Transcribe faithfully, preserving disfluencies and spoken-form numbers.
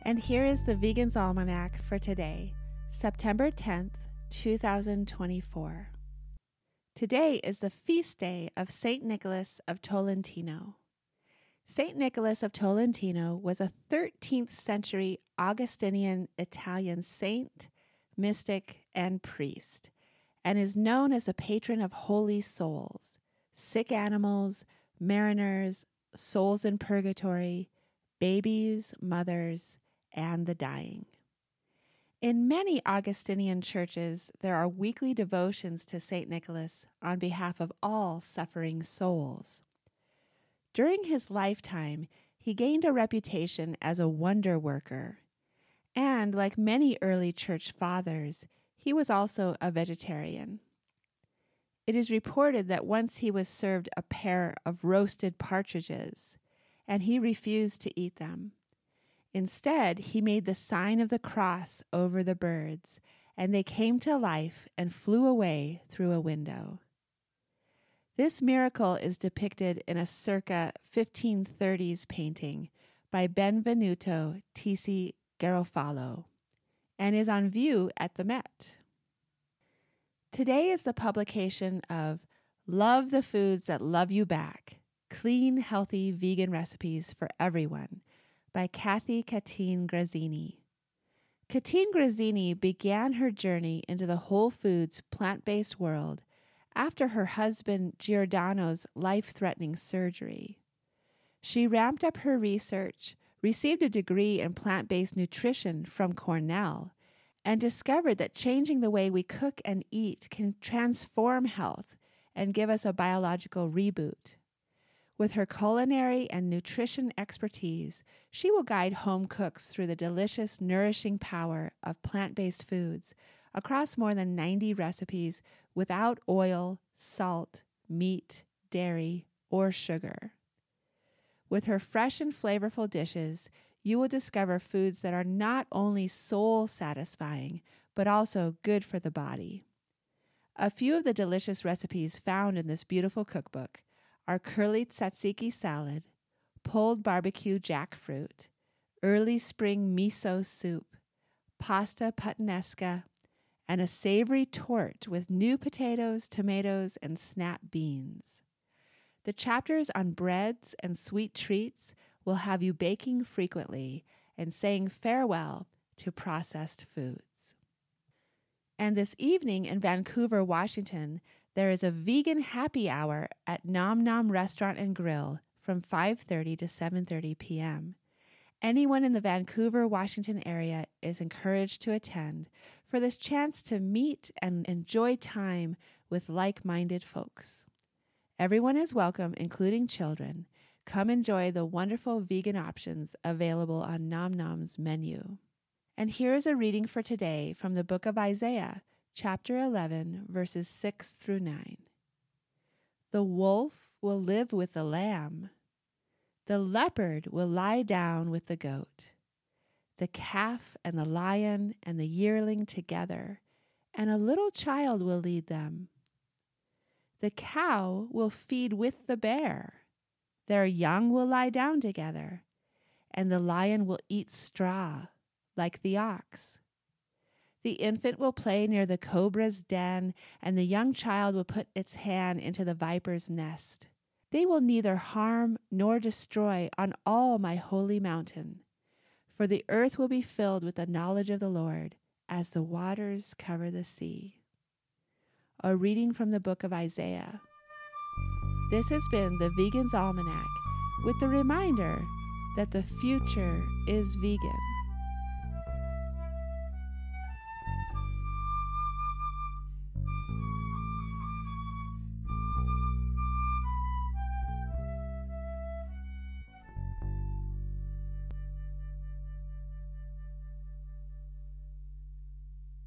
And here is the Vegan's Almanac for today, September tenth, two thousand twenty-four. Today is the feast day of Saint Nicholas of Tolentino. Saint Nicholas of Tolentino was a thirteenth century Augustinian Italian saint, mystic, and priest, and is known as the patron of holy souls, sick animals, mariners, souls in purgatory, babies, mothers, and the dying. In many Augustinian churches, there are weekly devotions to Saint Nicholas on behalf of all suffering souls. During his lifetime, he gained a reputation as a wonder worker, and like many early church fathers, he was also a vegetarian. It is reported that once he was served a pair of roasted partridges, and he refused to eat them. Instead, he made the sign of the cross over the birds, and they came to life and flew away through a window. This miracle is depicted in a circa fifteen thirties painting by Benvenuto Tisi Garofalo and is on view at the Met. Today is the publication of Love the Foods That Love You Back, Clean, Healthy Vegan Recipes for Everyone by Kathy Catine Grazzini. Catine Grazzini began her journey into the whole foods plant-based world after her husband Giordano's life-threatening surgery. She ramped up her research, received a degree in plant-based nutrition from Cornell, and discovered that changing the way we cook and eat can transform health and give us a biological reboot. With her culinary and nutrition expertise, she will guide home cooks through the delicious, nourishing power of plant-based foods across more than ninety recipes without oil, salt, meat, dairy, or sugar. With her fresh and flavorful dishes, you will discover foods that are not only soul-satisfying, but also good for the body. A few of the delicious recipes found in this beautiful cookbook are curly tzatziki salad, pulled barbecue jackfruit, early spring miso soup, pasta puttanesca, and a savory torte with new potatoes, tomatoes, and snap beans. The chapters on breads and sweet treats will have you baking frequently and saying farewell to processed foods. And this evening in Vancouver, Washington, there is a vegan happy hour at Nom Nom Restaurant and Grill from five thirty to seven thirty p.m. Anyone in the Vancouver, Washington area is encouraged to attend for this chance to meet and enjoy time with like-minded folks. Everyone is welcome, including children. Come enjoy the wonderful vegan options available on Nom Nom's menu. And here is a reading for today from the book of Isaiah, chapter eleven, verses six through nine. The wolf will live with the lamb. The leopard will lie down with the goat. The calf and the lion and the yearling together, and a little child will lead them. The cow will feed with the bear. Their young will lie down together, and the lion will eat straw like the ox. The infant will play near the cobra's den, and the young child will put its hand into the viper's nest. They will neither harm nor destroy on all my holy mountain, for the earth will be filled with the knowledge of the Lord as the waters cover the sea. A reading from the book of Isaiah. This has been the Vegan's Almanac, with the reminder that the future is vegan.